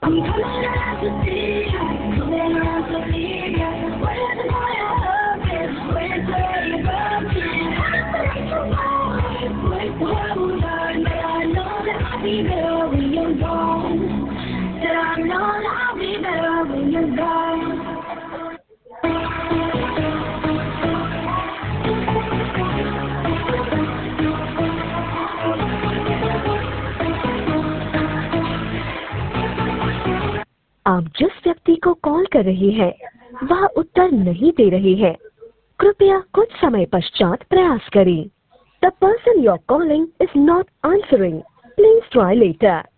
आप जिस व्यक्ति को कॉल कर रही हैं, वह उत्तर नहीं दे रही है। कृपया कुछ समय पश्चात प्रयास करें। The person you're calling is not answering. Please try later.